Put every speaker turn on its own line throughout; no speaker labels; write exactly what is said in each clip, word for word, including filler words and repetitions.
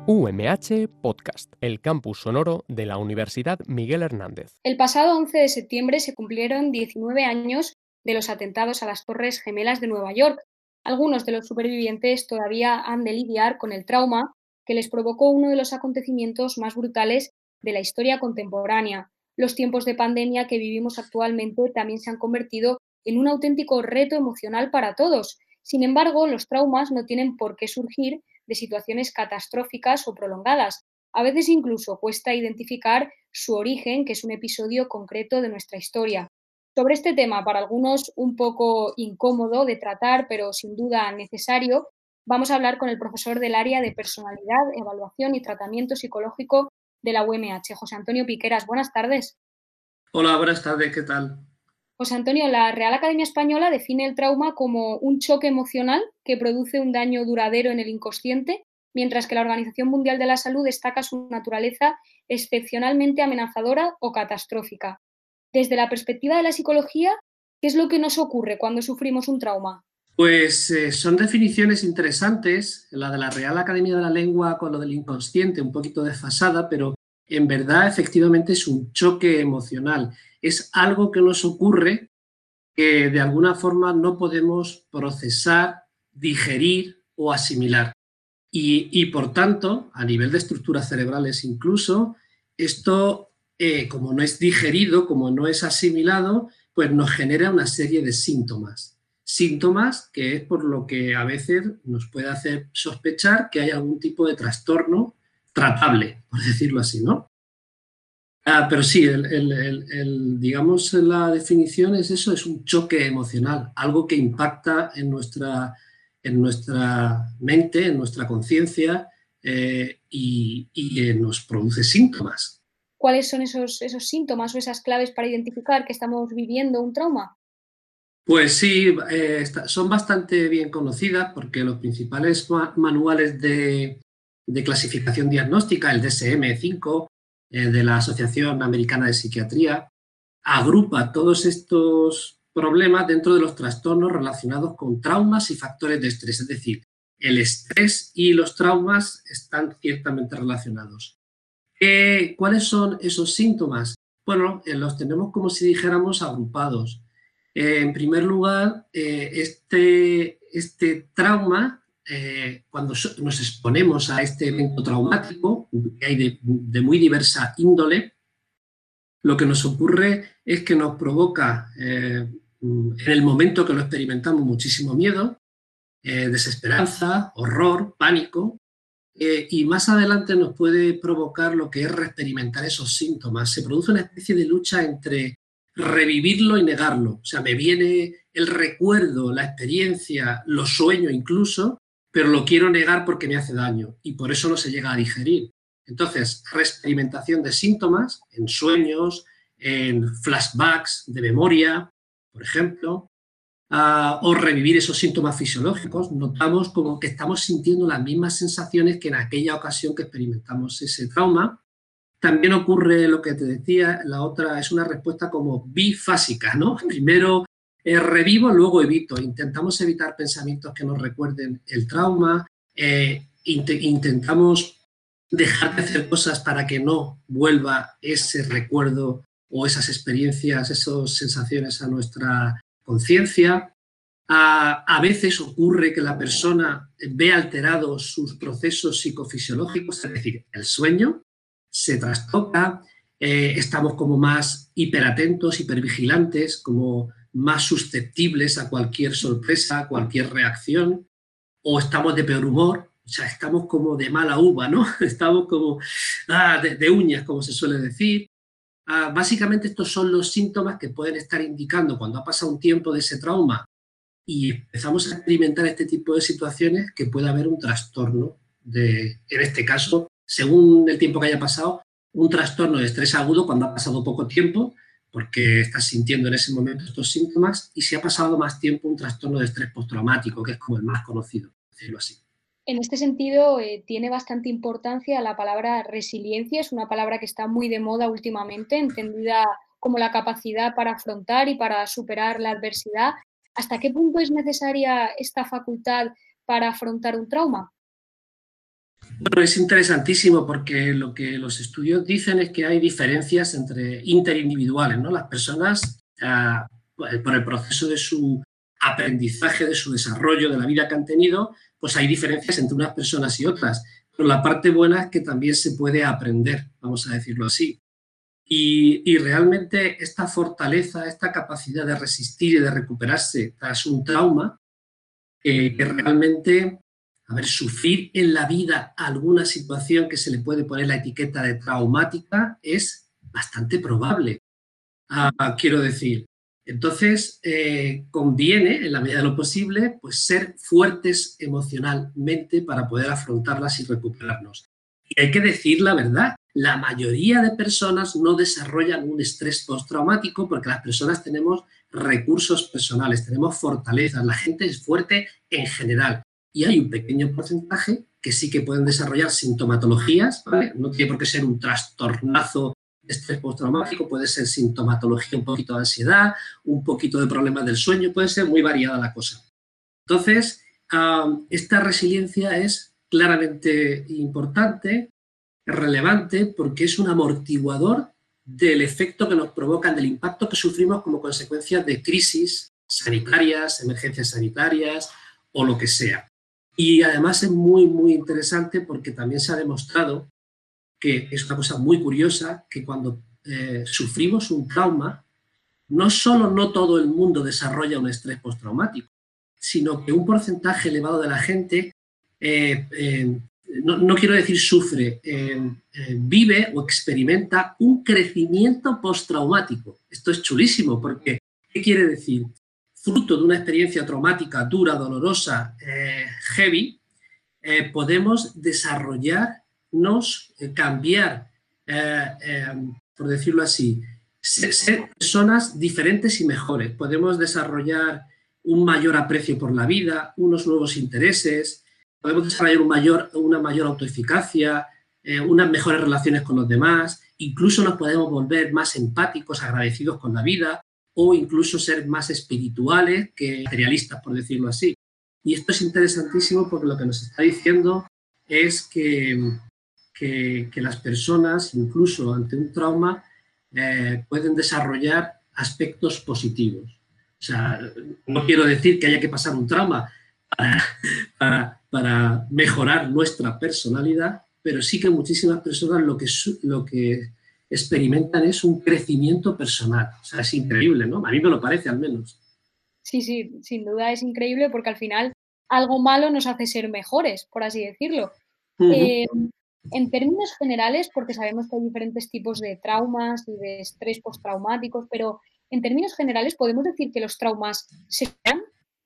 U M H Podcast, el campus sonoro de la Universidad Miguel Hernández.
El pasado once de septiembre se cumplieron diecinueve años de los atentados a las Torres Gemelas de Nueva York. Algunos de los supervivientes todavía han de lidiar con el trauma que les provocó uno de los acontecimientos más brutales de la historia contemporánea. Los tiempos de pandemia que vivimos actualmente también se han convertido en un auténtico reto emocional para todos. Sin embargo, los traumas no tienen por qué surgir de situaciones catastróficas o prolongadas. A veces incluso cuesta identificar su origen, que es un episodio concreto de nuestra historia. Sobre este tema, para algunos un poco incómodo de tratar, pero sin duda necesario, vamos a hablar con el profesor del área de personalidad, evaluación y tratamiento psicológico de la U M H, José Antonio Piqueras. Buenas tardes.
Hola, buenas tardes, ¿qué tal?
José Antonio, la Real Academia Española define el trauma como un choque emocional que produce un daño duradero en el inconsciente, mientras que la Organización Mundial de la Salud destaca su naturaleza excepcionalmente amenazadora o catastrófica. Desde la perspectiva de la psicología, ¿qué es lo que nos ocurre cuando sufrimos un trauma?
Pues eh, son definiciones interesantes, la de la Real Academia de la Lengua con lo del inconsciente, un poquito desfasada, pero en verdad efectivamente es un choque emocional. Es algo que nos ocurre que de alguna forma no podemos procesar, digerir o asimilar. Y, y por tanto, a nivel de estructuras cerebrales incluso, esto, eh, como no es digerido, como no es asimilado, pues nos genera una serie de síntomas. Síntomas que es por lo que a veces nos puede hacer sospechar que hay algún tipo de trastorno tratable, por decirlo así, ¿no? Ah, pero sí, el, el, el, el, digamos, la definición es eso, es un choque emocional, algo que impacta en nuestra, en nuestra mente, en nuestra conciencia eh, y, y eh, nos produce síntomas.
¿Cuáles son esos, esos síntomas o esas claves para identificar que estamos viviendo un trauma?
Pues sí, eh, está, son bastante bien conocidas porque los principales ma manuales de, de clasificación diagnóstica, el D S M cinco, eh, de la Asociación Americana de Psiquiatría, agrupa todos estos problemas dentro de los trastornos relacionados con traumas y factores de estrés. Es decir, el estrés y los traumas están ciertamente relacionados. Eh, ¿Cuáles son esos síntomas? Bueno, eh, los tenemos como si dijéramos agrupados. Eh, en primer lugar, eh, este, este trauma, eh, cuando so nos exponemos a este evento traumático, que hay de, de muy diversa índole, lo que nos ocurre es que nos provoca, eh, en el momento que lo experimentamos, muchísimo miedo, eh, desesperanza, horror, pánico, eh, y más adelante nos puede provocar lo que es reexperimentar esos síntomas. Se produce una especie de lucha entre revivirlo y negarlo. O sea, me viene el recuerdo, la experiencia, lo sueño incluso, pero lo quiero negar porque me hace daño y por eso no se llega a digerir. Entonces, reexperimentación de síntomas en sueños, en flashbacks de memoria, por ejemplo, uh, o revivir esos síntomas fisiológicos. Notamos como que estamos sintiendo las mismas sensaciones que en aquella ocasión que experimentamos ese trauma. También ocurre lo que te decía, la otra es una respuesta como bifásica, ¿no? Primero eh, revivo, luego evito. Intentamos evitar pensamientos que nos recuerden el trauma, eh, int intentamos dejar de hacer cosas para que no vuelva ese recuerdo o esas experiencias, esas sensaciones a nuestra conciencia. A, a veces ocurre que la persona ve alterados sus procesos psicofisiológicos, es decir, el sueño se trastoca, eh, estamos como más hiperatentos, hipervigilantes, como más susceptibles a cualquier sorpresa, a cualquier reacción, o estamos de peor humor, o sea, estamos como de mala uva, ¿no? Estamos como ah, de, de uñas, como se suele decir. Ah, básicamente estos son los síntomas que pueden estar indicando cuando ha pasado un tiempo de ese trauma y empezamos a experimentar este tipo de situaciones que puede haber un trastorno de, en este caso, según el tiempo que haya pasado, un trastorno de estrés agudo cuando ha pasado poco tiempo, porque estás sintiendo en ese momento estos síntomas, y si ha pasado más tiempo, un trastorno de estrés postraumático, que es como el más conocido, decirlo así.
En este sentido, eh, tiene bastante importancia la palabra resiliencia, es una palabra que está muy de moda últimamente, entendida como la capacidad para afrontar y para superar la adversidad. ¿Hasta qué punto es necesaria esta facultad para afrontar un trauma?
Bueno, es interesantísimo porque lo que los estudios dicen es que hay diferencias entre interindividuales, ¿no? Las personas, uh, por el proceso de su aprendizaje, de su desarrollo, de la vida que han tenido, pues hay diferencias entre unas personas y otras. Pero la parte buena es que también se puede aprender, vamos a decirlo así. Y, y realmente esta fortaleza, esta capacidad de resistir y de recuperarse tras un trauma, eh, que realmente, a ver, sufrir en la vida alguna situación que se le puede poner la etiqueta de traumática es bastante probable. Ah, quiero decir, entonces eh, conviene, en la medida de lo posible, pues ser fuertes emocionalmente para poder afrontarlas y recuperarnos. Y hay que decir la verdad, la mayoría de personas no desarrollan un estrés postraumático porque las personas tenemos recursos personales, tenemos fortalezas, la gente es fuerte en general. Y hay un pequeño porcentaje que sí que pueden desarrollar sintomatologías, ¿vale? No tiene por qué ser un trastornazo de estrés postraumático, puede ser sintomatología, un poquito de ansiedad, un poquito de problemas del sueño, puede ser muy variada la cosa. Entonces, um, esta resiliencia es claramente importante, relevante, porque es un amortiguador del efecto que nos provocan, del impacto que sufrimos como consecuencia de crisis sanitarias, emergencias sanitarias o lo que sea. Y además es muy, muy interesante porque también se ha demostrado que es una cosa muy curiosa, que cuando eh, sufrimos un trauma, no solo no todo el mundo desarrolla un estrés postraumático, sino que un porcentaje elevado de la gente, eh, eh, no, no quiero decir sufre, eh, eh, vive o experimenta un crecimiento postraumático. Esto es chulísimo, porque ¿qué quiere decir? Fruto de una experiencia traumática, dura, dolorosa, eh, heavy, eh, podemos desarrollarnos, eh, cambiar, eh, eh, por decirlo así, ser, ser personas diferentes y mejores. Podemos desarrollar un mayor aprecio por la vida, unos nuevos intereses, podemos desarrollar un mayor, una mayor autoeficacia, eh, unas mejores relaciones con los demás, incluso nos podemos volver más empáticos, agradecidos con la vida, o incluso ser más espirituales que materialistas, por decirlo así. Y esto es interesantísimo porque lo que nos está diciendo es que, que, que las personas, incluso ante un trauma, eh, pueden desarrollar aspectos positivos. O sea, no quiero decir que haya que pasar un trauma para, para, para mejorar nuestra personalidad, pero sí que muchísimas personas lo que, lo que experimentan es un crecimiento personal. O sea, es increíble, ¿no? A mí me lo parece, al menos.
Sí, sí, sin duda es increíble porque al final algo malo nos hace ser mejores, por así decirlo. Uh-huh. Eh, en términos generales, porque sabemos que hay diferentes tipos de traumas y de estrés postraumáticos, pero en términos generales, ¿podemos decir que los traumas se crean?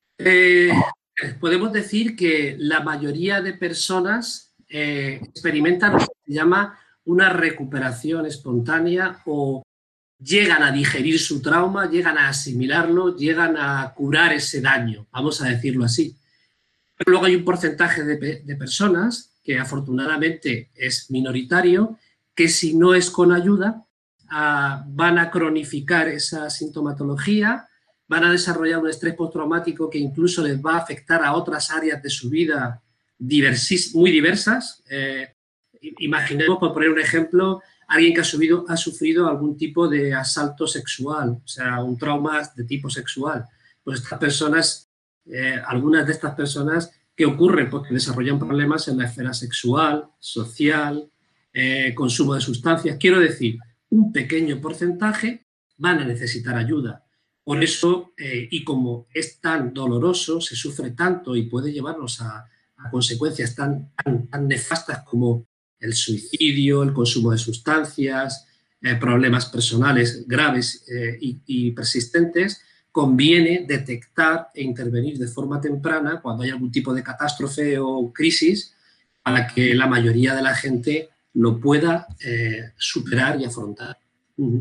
Eh, podemos decir que la mayoría de personas eh, experimentan lo que se llama una recuperación espontánea o llegan a digerir su trauma, llegan a asimilarlo, llegan a curar ese daño, vamos a decirlo así. Pero luego hay un porcentaje de, de personas, que afortunadamente es minoritario, que si no es con ayuda, uh, van a cronificar esa sintomatología, van a desarrollar un estrés postraumático que incluso les va a afectar a otras áreas de su vida diversis, muy diversas. Eh, imaginemos, por poner un ejemplo, alguien que ha, subido, ha sufrido algún tipo de asalto sexual, o sea, un trauma de tipo sexual. Pues estas personas, eh, algunas de estas personas, ¿qué ocurre? Pues que desarrollan problemas en la esfera sexual, social, eh, consumo de sustancias. Quiero decir, un pequeño porcentaje van a necesitar ayuda. Por eso, eh, y como es tan doloroso, se sufre tanto y puede llevarnos a, a consecuencias tan, tan, tan nefastas como el suicidio, el consumo de sustancias, eh, problemas personales graves eh, y, y persistentes, conviene detectar e intervenir de forma temprana cuando hay algún tipo de catástrofe o crisis para que la mayoría de la gente lo pueda eh, superar y afrontar. Uh-huh.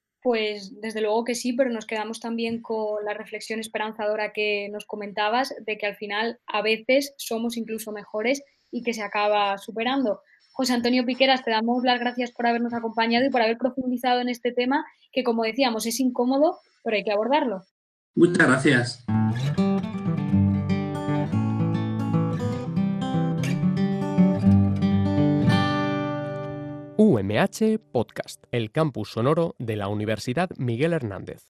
Pues desde luego que sí, pero nos quedamos también con la reflexión esperanzadora que nos comentabas de que al final a veces somos incluso mejores y que se acaba superando. José Antonio Piqueras, te damos las gracias por habernos acompañado y por haber profundizado en este tema que, como decíamos, es incómodo, pero hay que abordarlo.
Muchas gracias.
U M H Podcast, el campus sonoro de la Universidad Miguel Hernández.